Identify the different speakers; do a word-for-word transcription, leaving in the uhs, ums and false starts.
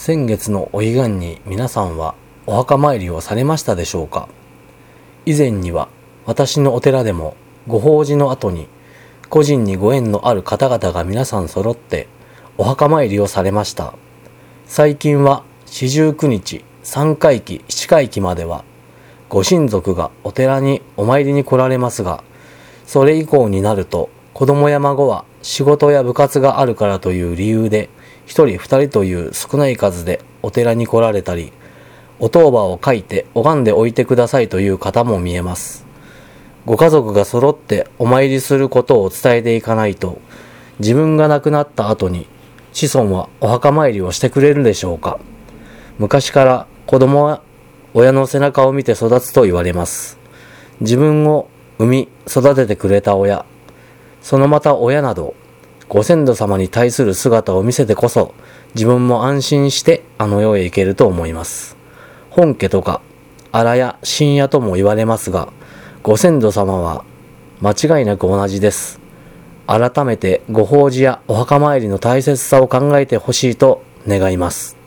Speaker 1: 先月のお彼岸に皆さんはお墓参りをされましたでしょうか。以前には私のお寺でもご法事の後に個人にご縁のある方々が皆さん揃ってお墓参りをされました。最近は四十九日、三回忌、七回忌まではご親族がお寺にお参りに来られますが、それ以降になると子供や孫は仕事や部活があるからという理由で一人二人という少ない数でお寺に来られたり、お当場を書いて拝んでおいてくださいという方も見えます。ご家族が揃ってお参りすることを伝えていかないと、自分が亡くなった後に子孫はお墓参りをしてくれるでしょうか。昔から子供は親の背中を見て育つと言われます。自分を産み育ててくれた親、そのまた親など、ご先祖様に対する姿を見せてこそ、自分も安心してあの世へ行けると思います。本家とか、荒や深夜とも言われますが、ご先祖様は間違いなく同じです。改めてご法事やお墓参りの大切さを考えてほしいと願います。